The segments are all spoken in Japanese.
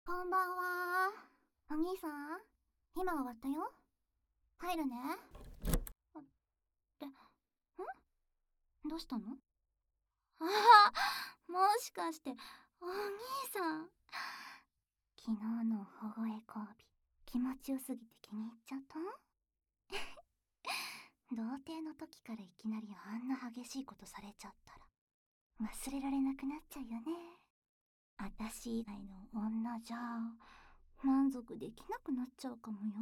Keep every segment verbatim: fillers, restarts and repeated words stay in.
こんばんは。お兄さん、今終わったよ。入るね。あって、んどうしたの？ああ、もしかして、お兄さん。昨日の保護エ交尾、気持ちよすぎて気に入っちゃった？童貞の時からいきなりあんな激しいことされちゃったら、忘れられなくなっちゃうよね。あたし以外の女じゃ、満足できなくなっちゃうかもよ。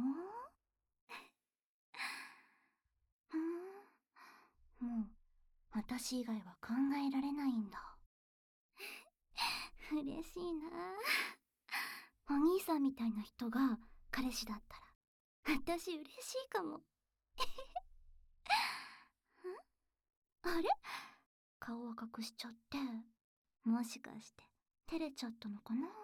ふーん、もう私以外は考えられないんだ。嬉しいな。お兄さんみたいな人が彼氏だったら私嬉しいかも。ん、あれ、顔は隠しちゃって、もしかして照れちゃったのかな。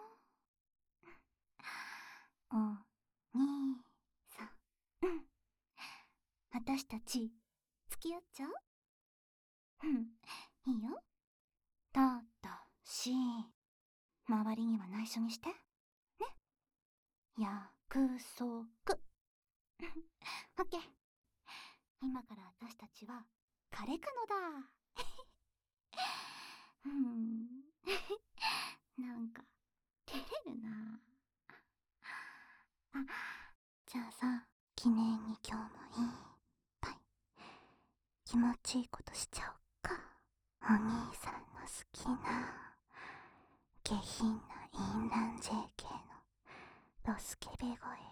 お兄さん、うん、私たち付き合っちゃう？うん、いいよ。ただし、周りには内緒にしてね。約束。オッケー。今から私たちは彼かのだ。うん。なんか照れるなあ。じゃあさ、記念に今日もいっぱい気持ちいいことしちゃおっか。お兄さんの好きな下品な淫乱 ジェーケー のドスケベ声を